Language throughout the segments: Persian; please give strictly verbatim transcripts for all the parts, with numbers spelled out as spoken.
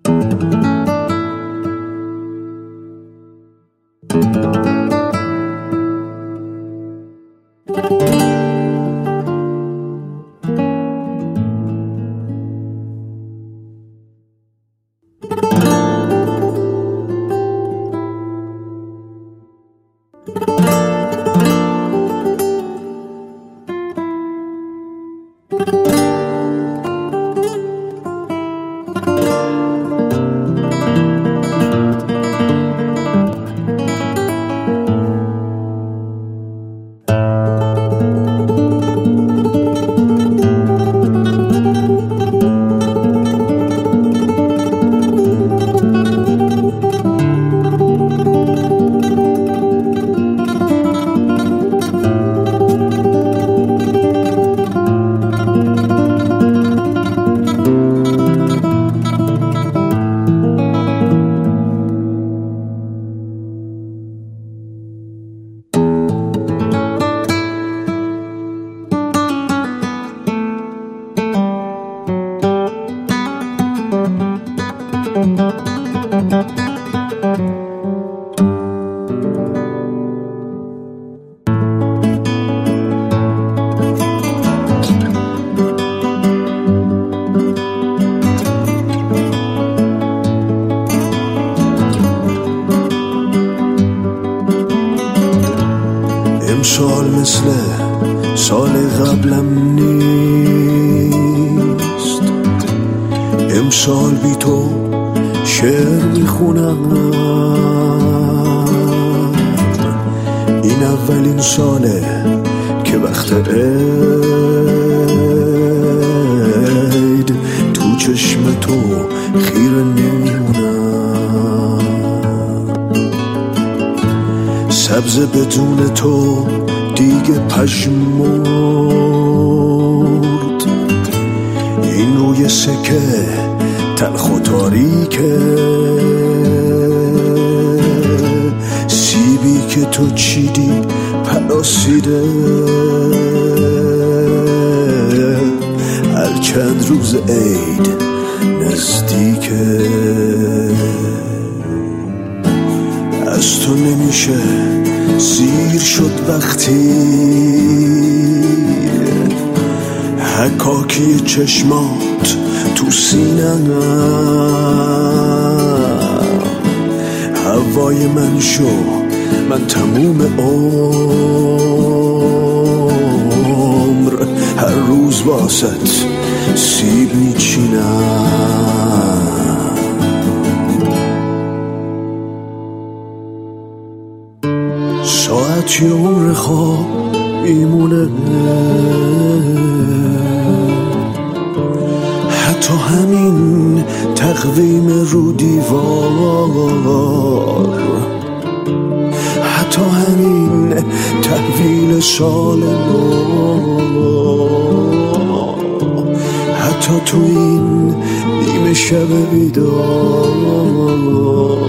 امسال مثل سال قبلم نیست، امسال بی تو شعر میخونم، این اولین ساله که وقت عید تو چشم تو خیره نمیمونم، سبز بدون تو دیگه پژمرد، این روی سکه تلخ و تاریکه، سیبی که تو چیدی پلاسیده، هر چند روز عید نزدیکه، از تو نمیشه سیر شد وقتی حکاکی چشمات تو سینم، هوای من شو من تموم عمر، هر روز واسط سیب میچینم، ساعتی عمر خواب میمونه، حتی همین تقویم رو دیوار، حتی همین تحویل سال نو، حتی تو این نیمه شب بیدار،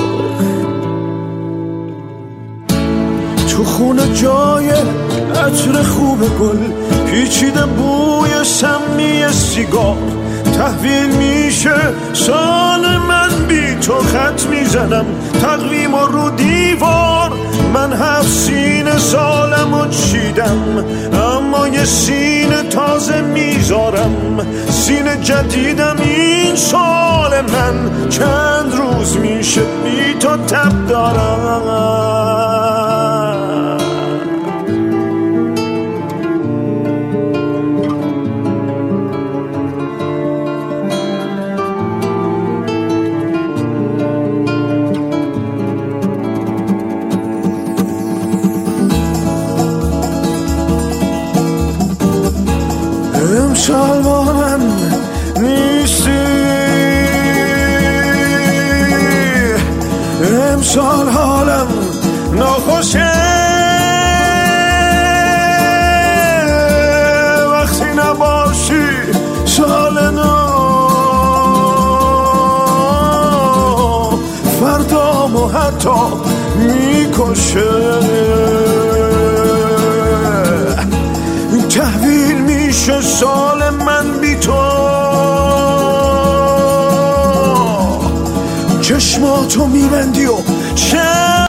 تو خونه جای عطر خوب گل پیچیده بوی سمی سیگار، تحویل میشه سال من بی تو خط میزنم تقویم رو دیوار، من هفت سینه سالمو چیدم اما یه سینه تازه میذارم، سینه جدیدم این سال من، چند روز میشه بی تو تب دارم. امسال با من نیستی، امسال حالم ناخوشه، وقتی نباشی سال نو، فردامو حتی میکشه، تحویل میشه سال من بی تو، چشماتو میبندی و چه